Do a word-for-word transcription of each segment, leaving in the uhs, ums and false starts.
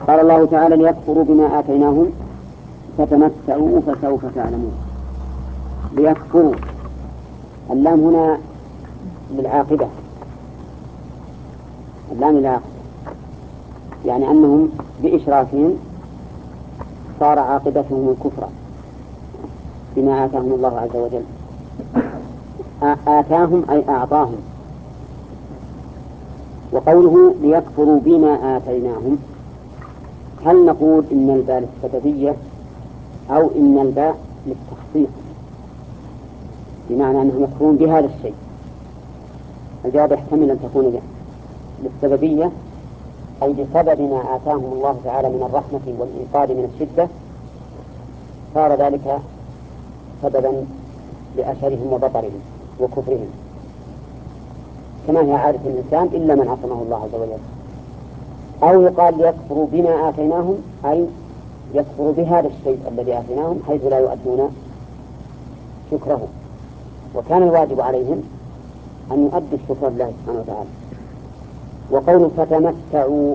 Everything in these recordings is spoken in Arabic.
قال الله تعالى ليكفروا بما آتيناهم فتمتعوا فسوف تعلمون. ليكفروا، اللام هنا للعاقبة، اللام للعاقبة، يعني أنهم بإشراكهم صار عاقبتهم الكفر بما آتاهم الله عز وجل. آتاهم أي أعطاهم. وقوله ليكفروا بما آتيناهم، هل نقول إن الباء للسببية أو إن الباء للتخصيص، بمعنى أنهم يكفرون بهذا الشيء؟ الجواب يحتمل أن تكون للسببية، أي بسبب ما آتاهم الله تعالى من الرحمة والإنقاذ من الشدة صار ذلك سببا لأشرهم وبطرهم وكفرهم، كما هي عادة الإنسان إلا من عصمه الله عز وجل. أو يقال ليكفروا بما آتيناهم، أي يكفروا بهذا الشيء الذي آتيناهم حيث لا يؤدون شكره، وكان الواجب عليهم أن يؤدوا الشكر لله سبحانه وتعالى. وقول فتمتعوا،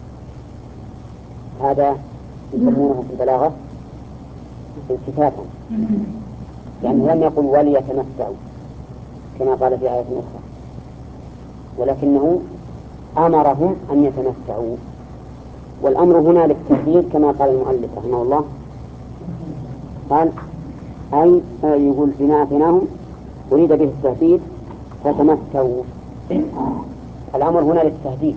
هذا يسمونه في البلاغة التفاتا، يعني لم يقل وليتمتعوا كما قال في آية أخرى، ولكنه أمرهم أن يتمتعوا. والأمر هنا للتهديد كما قال المؤلف رحمه الله، قال أي يقول بما آتيناهم أريد به التهديد فتمتعوا. الأمر هنا للتهديد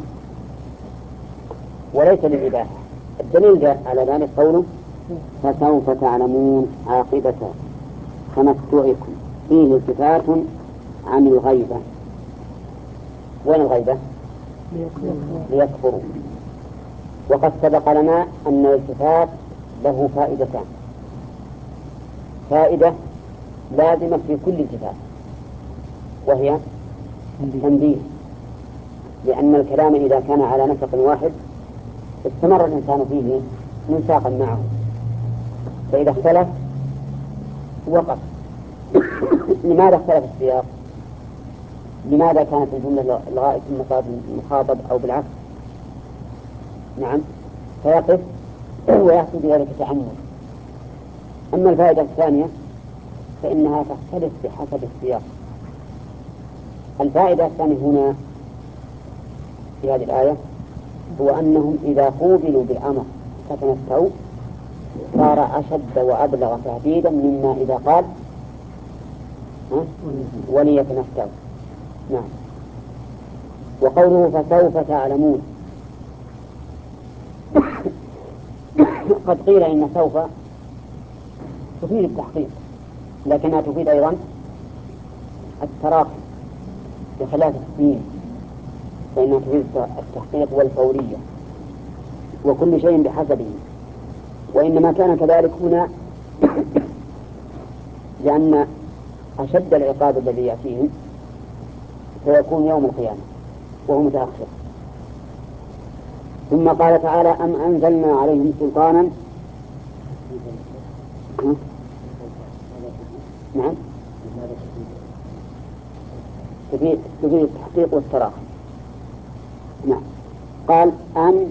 وليس للإباحة. الدليل جاء على ذلك قوله فسوف تعلمون عاقبة تمتعكم، فيه التفات عن الغيبة. وين الغيبة؟ ليكفروا. وقد سبق لنا أن الالتفات له فائدتان، فائدة لازمة في كل التفات وهي تنبيه، لأن الكلام إذا كان على نسق واحد استمر الإنسان فيه منساقا معه، فإذا اختلف وقف. لماذا اختلف السياق؟ لماذا كانت الجملة الغائب ثم صارت المخاطب أو بالعكس؟ نعم، فيقف ويحصل بذلك تأمل. أما الفائدة الثانية فإنها تختلف بحسب السياق. الفائدة الثانية هنا في هذه الآية هو أنهم إذا قوبلوا بالأمر فتمتعوا صار أشد وأبلغ تهديدا مما إذا قال وليتمتعوا. نعم. وقوله فسوف تعلمون، قد قيل إن سوف تفيد التحقيق لكنها تفيد أيضا التراخي بخلاف السين، فإنها تفيد التحقيق والفورية وكل شيء بحسبه. وإنما كان كذلك هنا لأن أشد العقاب الذي يأتيهم سيكون يوم القيامة وهو متأخر. ثم قال تعالى أم أنزلنا عليهم سلطانا. نعم، تفيد التحقيق والتراخي. نعم. قال أم